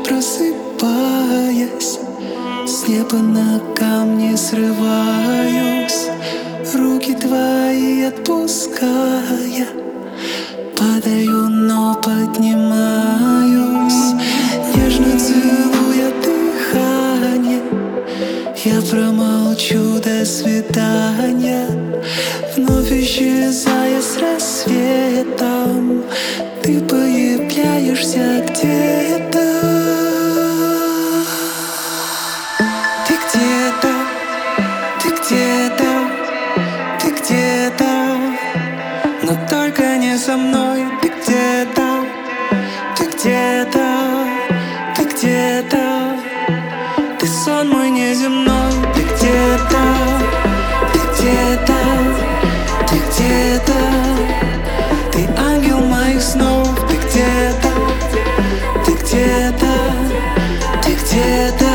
просыпаясь, с неба на камни срываюсь, руки твои отпуская, падаю, но поднимаюсь, нежно целуя дыхание. Я промолчу до свидания, вновь исчезая с рассветом. Ты появляешься где-то. Ты где-то, ты где-то, ты где-то, но только не со мной. Ты где-то, ты где-то, ты где-то, ты сон мой неземной. Ты где-то, ты где-то, ты где-то, ты ангел моих снов. Ты где-то, ты где-то, ты где-то,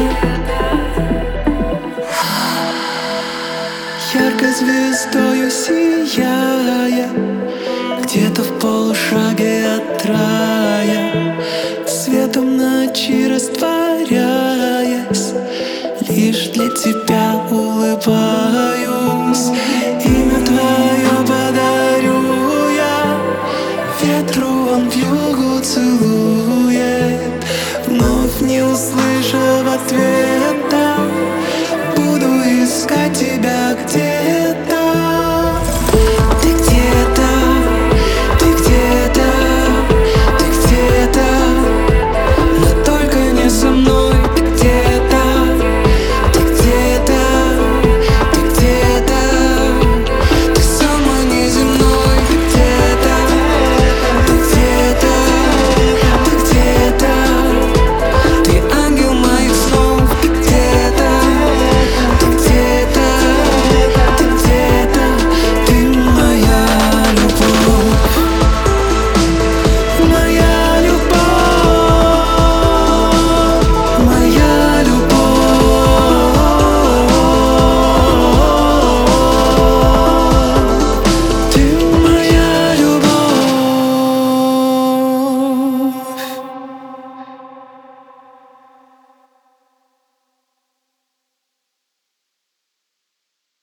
яркой звездою сияя, где-то в полушаге от рая, светом ночи растворяясь, лишь для тебя улыбаюсь.